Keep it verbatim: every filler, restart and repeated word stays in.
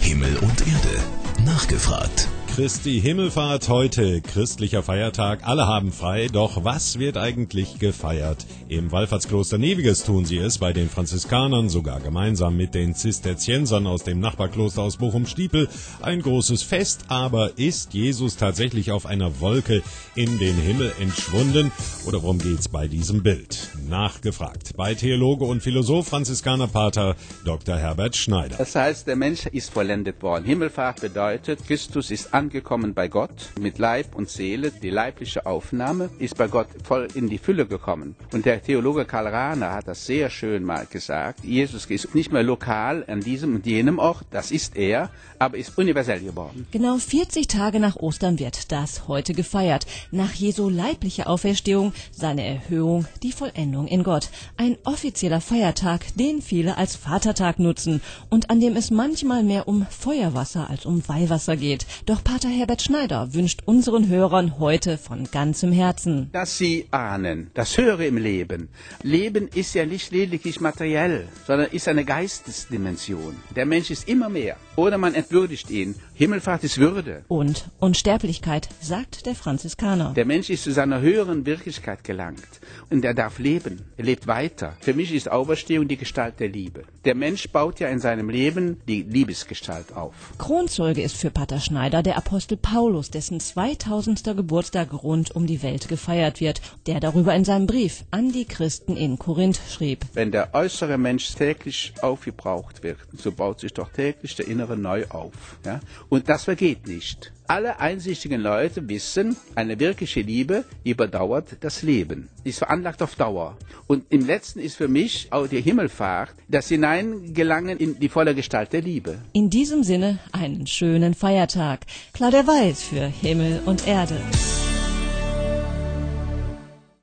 Himmel und Erde. Nachgefragt. Christi Himmelfahrt heute, christlicher Feiertag, alle haben frei, doch was wird eigentlich gefeiert? Im Wallfahrtskloster Neviges tun sie es, bei den Franziskanern sogar gemeinsam mit den Zisterziensern aus dem Nachbarkloster aus Bochum-Stiepel. Ein großes Fest, aber ist Jesus tatsächlich auf einer Wolke in den Himmel entschwunden? Oder worum geht's bei diesem Bild? Nachgefragt bei Theologe und Philosoph Franziskanerpater Doktor Herbert Schneider. Das heißt, der Mensch ist vollendet worden. Himmelfahrt bedeutet, Christus ist angekommen bei Gott mit Leib und Seele. Die leibliche Aufnahme ist bei Gott voll in die Fülle gekommen. Und der Theologe Karl Rahner hat das sehr schön mal gesagt. Jesus ist nicht mehr lokal an diesem und jenem Ort, das ist er, aber ist universell geworden. Genau vierzig Tage nach Ostern wird das heute gefeiert. Nach Jesu leiblicher Auferstehung, seine Erhöhung, die Vollendung in Gott. Ein offizieller Feiertag, den viele als Vatertag nutzen und an dem es manchmal mehr um Feuerwasser als um Weihwasser geht. Doch Pater Herbert Schneider wünscht unseren Hörern heute von ganzem Herzen, dass sie ahnen, das Höhere im Leben. Leben ist ja nicht lediglich materiell, sondern ist eine Geistesdimension. Der Mensch ist immer mehr. Oder man entwürdigt ihn. Himmelfahrt ist Würde. Und Unsterblichkeit, sagt der Franziskaner. Der Mensch ist zu seiner höheren Wirklichkeit gelangt. Und er darf leben. Er lebt weiter. Für mich ist Auferstehung die Gestalt der Liebe. Der Mensch baut ja in seinem Leben die Liebesgestalt auf. Kronzeuge ist für Pater Schneider der Apostel Paulus, dessen zweitausendster Geburtstag rund um die Welt gefeiert wird, der darüber in seinem Brief an die Christen in Korinth schrieb. Wenn der äußere Mensch täglich aufgebraucht wird, so baut sich doch täglich der innere neu auf. Ja? Und das vergeht nicht. Alle einsichtigen Leute wissen, eine wirkliche Liebe überdauert das Leben, ist veranlagt auf Dauer. Und im Letzten ist für mich auch die Himmelfahrt, das Hineingelangen in die volle Gestalt der Liebe. In diesem Sinne einen schönen Feiertag. Claudia Weiß für Himmel und Erde.